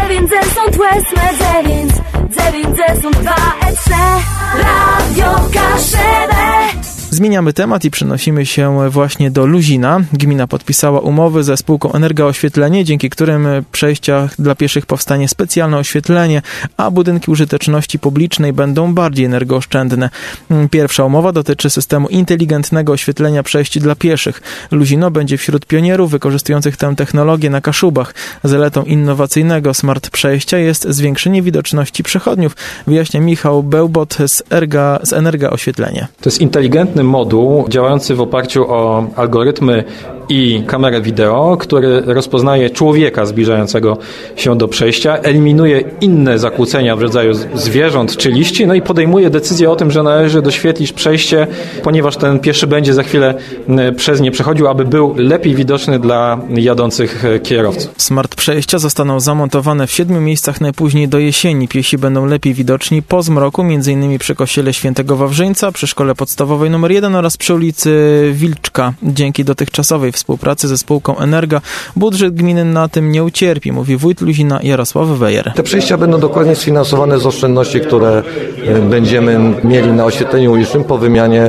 Radio Kaszebę. Zmieniamy temat i przenosimy się właśnie do Luzina. Gmina podpisała umowy ze spółką Energa-Oświetlenie, dzięki którym w przejściach dla pieszych powstanie specjalne oświetlenie, a budynki użyteczności publicznej będą bardziej energooszczędne. Pierwsza umowa dotyczy systemu inteligentnego oświetlenia przejść dla pieszych. Luzino będzie wśród pionierów wykorzystujących tę technologię na Kaszubach. Zaletą innowacyjnego smart przejścia jest zwiększenie widoczności przechodniów, wyjaśnia Michał Bełbot z Energa-Oświetlenie. To jest inteligentny moduł działający w oparciu o algorytmy i kamerę wideo, który rozpoznaje człowieka zbliżającego się do przejścia, eliminuje inne zakłócenia w rodzaju zwierząt czy liści, no i podejmuje decyzję o tym, że należy doświetlić przejście, ponieważ ten pieszy będzie za chwilę przez nie przechodził, aby był lepiej widoczny dla jadących kierowców. Smart przejścia zostaną zamontowane w 7 miejscach najpóźniej do jesieni. Piesi będą lepiej widoczni po zmroku, m.in. przy kościele Świętego Wawrzyńca, przy szkole podstawowej nr 1 oraz przy ulicy Wilczka. Dzięki dotychczasowej współpracy ze spółką Energa budżet gminy na tym nie ucierpi, mówi wójt Luzina Jarosław Wejer. Te przejścia będą dokładnie sfinansowane z oszczędności, które będziemy mieli na oświetleniu ulicznym po wymianie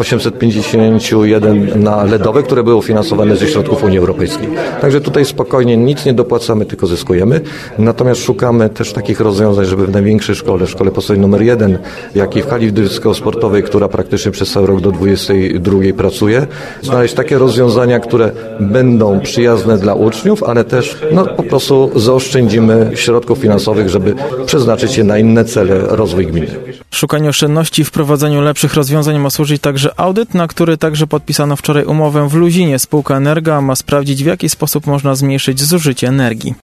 851 na LEDowe, które były finansowane ze środków Unii Europejskiej. Także tutaj spokojnie nic nie dopłacamy, tylko zyskujemy. Natomiast szukamy też takich rozwiązań, żeby w największej szkole, szkole podstawowej nr 1, jak i w hali sportowej, która praktycznie przez cały rok do 22 pracuje, znaleźć takie rozwiązania, które będą przyjazne dla uczniów, ale też po prostu zaoszczędzimy środków finansowych, żeby przeznaczyć je na inne cele rozwój gminy. Szukaniu oszczędności i wprowadzaniu lepszych rozwiązań ma służyć także audyt, na który także podpisano wczoraj umowę w Luzinie. Spółka Energa ma sprawdzić, w jaki sposób można zmniejszyć zużycie energii.